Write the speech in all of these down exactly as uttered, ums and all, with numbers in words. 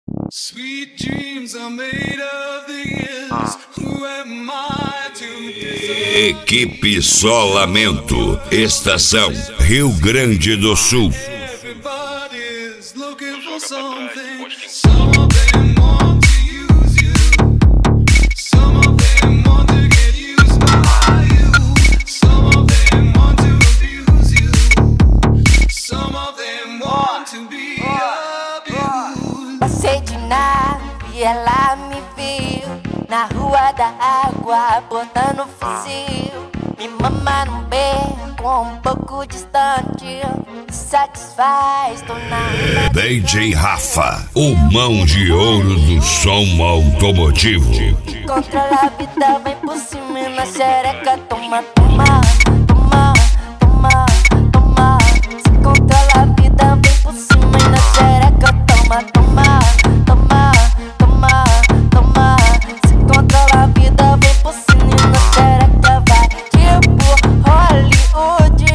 Sweet dreams are made of these. Who am I to decide? Equipe Só Lamento, Estação Rio Grande do Sul. Everybody's looking for something. Some of them want to use you. Some of them want to get used by you. Some of them want to abuse you. Some of them want to be abused. Passei de nave e ela me viu na rua da água, botando fuzil. Me mama num beco um pouco distante, satisfaz, tô na D J Rafa, o mão de ouro do som automotivo. controla a vida, vem por cima e na xereca. Toma, toma, toma, toma, toma. Se controla a vida, vem por cima e na xereca. Toma, toma, toma, toma, toma. Se controla a vida, vem por cima e na xereca. Vai tipo Hollywood.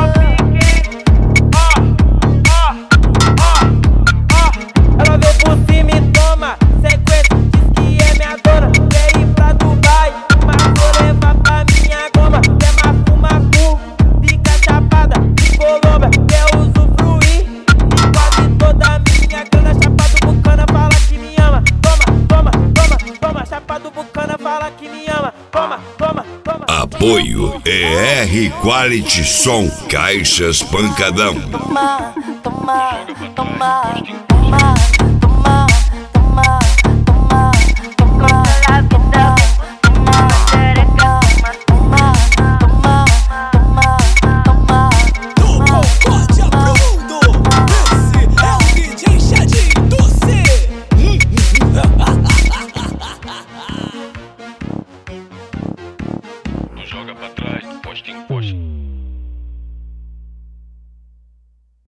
Ela vem por cima e toma sequência, diz que é minha dona. Quer ir pra Dubai, mas vou levar pra minha goma. Quer mafu-mafu, fica chapada de Colômbia. Quer usufruir de quase toda a minha grana. Chapado Bucana fala que me ama. Toma, toma, toma, toma. Chapado Bucana fala que me ama. Toma, toma, toma. Apoio E R Quality Som, Caixas Pancadão. Toma, toma, toma, toma, toma, toma, toma, toma, la vida, toma, xereca, toma, toma, toma, toma. Do Concórdia Bruno, esse é o D J Chadinho do C. Não joga pra trás, posta em posta.